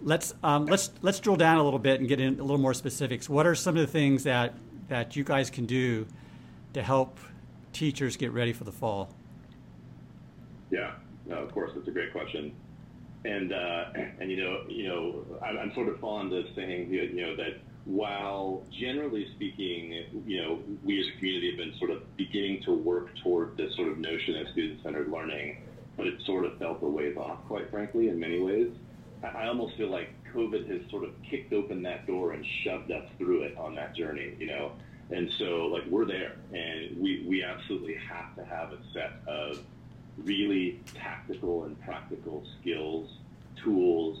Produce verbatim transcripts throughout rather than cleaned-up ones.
let's um, let's let's drill down a little bit and get in a little more specifics. What are some of the things that that you guys can do to help teachers get ready for the fall? Yeah, no, of course, that's a great question. And uh, and you know, you know, I'm, I'm sort of fond of saying, you know, that while generally speaking, you know, we as a community have been sort of beginning to work toward this sort of notion of student-centered learning, but it sort of felt a ways off, quite frankly, in many ways. I almost feel like COVID has sort of kicked open that door and shoved us through it on that journey, you know. And so, like, we're there, and we, we absolutely have to have a set of really tactical and practical skills, tools,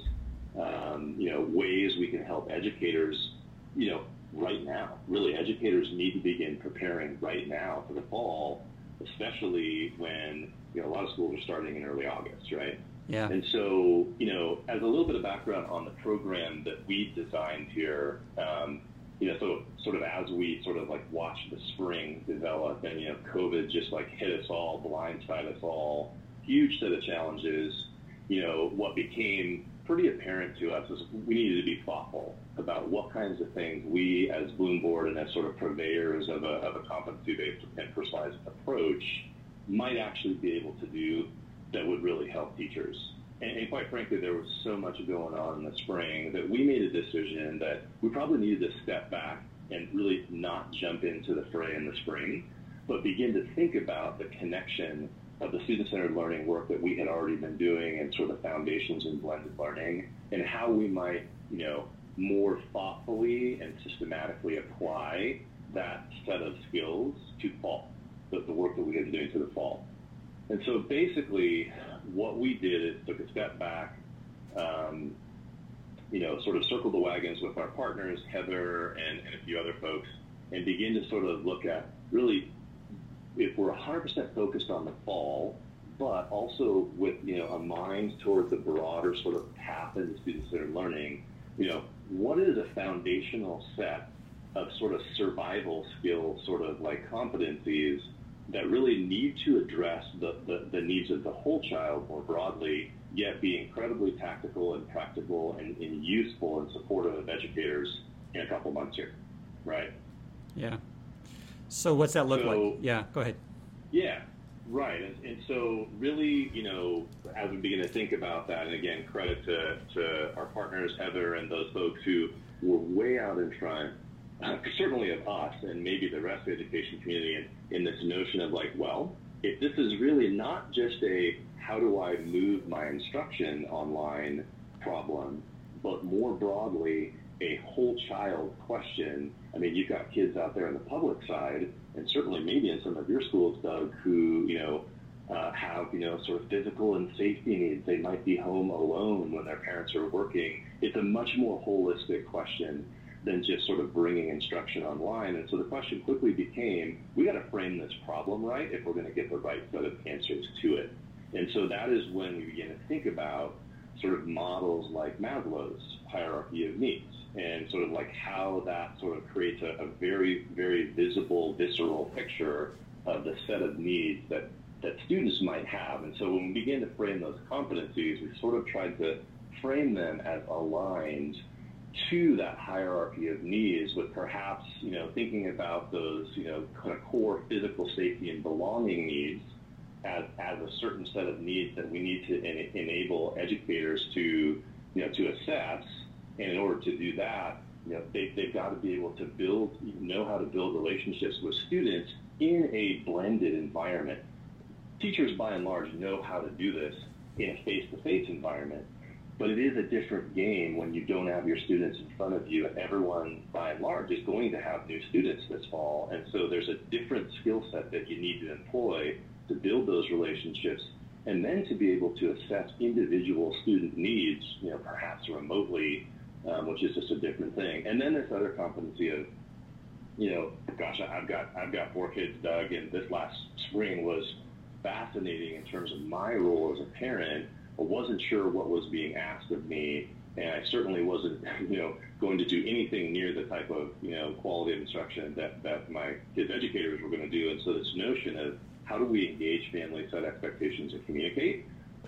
um, you know, ways we can help educators, you know, right now. Really, educators need to begin preparing right now for the fall, especially when, you know, a lot of schools are starting in early August, right? Yeah. And so, you know, as a little bit of background on the program that we designed here, um, you know, so sort of as we sort of like watch the spring develop and, you know, COVID just like hit us all, blindside us all, huge set of challenges, you know, what became pretty apparent to us is we needed to be thoughtful about what kinds of things we as Bloom Board and as sort of purveyors of a, of a competency-based and personalized approach might actually be able to do that would really help teachers. And, and quite frankly, there was so much going on in the spring that we made a decision that we probably needed to step back and really not jump into the fray in the spring, but begin to think about the connection of the student-centered learning work that we had already been doing and sort of foundations in blended learning, and how we might, you know, more thoughtfully and systematically apply that set of skills to fall, the, the work that we had been doing to the fall. And so basically what we did is took a step back, um, you know, sort of circled the wagons with our partners, Heather and, and a few other folks, and begin to sort of look at really, if we're one hundred percent focused on the fall, but also with, you know, a mind toward the broader sort of path into student-centered learning, you know, what is a foundational set of sort of survival skills, sort of like competencies that really need to address the, the, the needs of the whole child more broadly, yet be incredibly tactical and practical and, and useful and supportive of educators in a couple months here, right? Yeah. So what's that look so, like? Yeah, go ahead. Yeah, right. And, and so really, you know, as we begin to think about that, and again, credit to, to our partners, Heather, and those folks who were way out in front, uh, certainly of us and maybe the rest of the education community in, in this notion of like, well, if this is really not just a how do I move my instruction online problem, but more broadly, a whole child question. I mean, you've got kids out there on the public side, and certainly maybe in some of your schools, Doug, who, you know, uh, have, you know, sort of physical and safety needs. They might be home alone when their parents are working. It's a much more holistic question than just sort of bringing instruction online. And so the question quickly became, we got to frame this problem right if we're going to get the right set of answers to it. And so that is when we begin to think about sort of models like Maslow's hierarchy of needs, and sort of like how that sort of creates a, a very, very visible, visceral picture of the set of needs that, that students might have. And so when we begin to frame those competencies, we sort of tried to frame them as aligned to that hierarchy of needs, with perhaps, you know, thinking about those, you know, kind of core physical safety and belonging needs as, as a certain set of needs that we need to en- enable educators to, you know, to assess. And in order to do that, you know, they, they've got to be able to build, know how to build relationships with students in a blended environment. Teachers, by and large, know how to do this in a face-to-face environment, but it is a different game when you don't have your students in front of you, and everyone, by and large, is going to have new students this fall. And so there's a different skill set that you need to employ to build those relationships, and then to be able to assess individual student needs, you know, perhaps remotely, um, which is just a different thing. And then this other competency of, you know, gosh, I've got I've got four kids, Doug, and this last spring was fascinating in terms of my role as a parent. I wasn't sure what was being asked of me, and I certainly wasn't, you know, going to do anything near the type of, you know, quality of instruction that, that my kids' educators were going to do. And so this notion of how do we engage families, set expectations, and communicate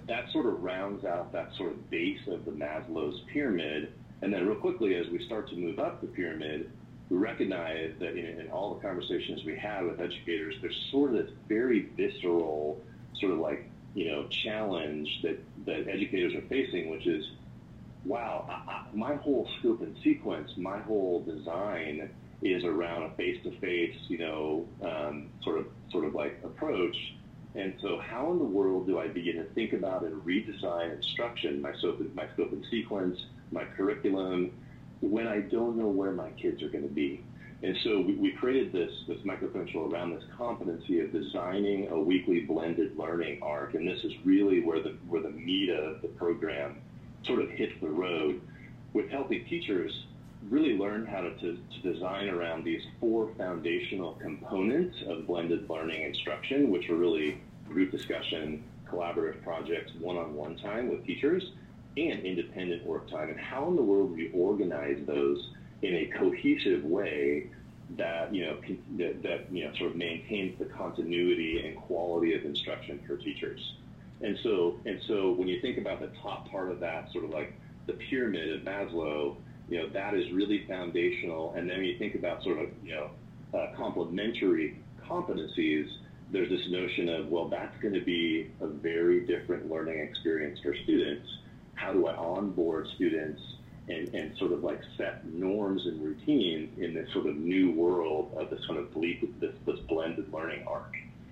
that sort of rounds out that sort of base of the Maslow's pyramid. And then real quickly, as we start to move up the pyramid, we recognize that in, in all the conversations we have with educators, there's sort of this very visceral sort of like, you know, challenge that, that educators are facing, which is, wow, I, I, my whole scope and sequence, my whole design is around a face-to-face, you know, um, sort of sort of like approach. And so how in the world do I begin to think about and redesign instruction, my scope, my scope and sequence, my curriculum, when I don't know where my kids are going to be? And so we, we created this, this microcredential around this competency of designing a weekly blended learning arc. And this is really where the, where the meat of the program sort of hits the road, with helping teachers really learn how to, to, to design around these four foundational components of blended learning instruction, which are really group discussion, collaborative projects, one-on-one time with teachers, and independent work time. And how in the world do you organize those in a cohesive way that, you know, that, that, you know, sort of maintains the continuity and quality of instruction for teachers? And so, and so when you think about the top part of that, sort of like the pyramid of Maslow, you know, that is really foundational. And then when you think about sort of, you know, uh, complementary competencies, there's this notion of, well, that's going to be a very different learning experience for students. How do I onboard students and, and sort of like set norms and routines in this sort of new world of this kind of ble- this, this blended learning arc?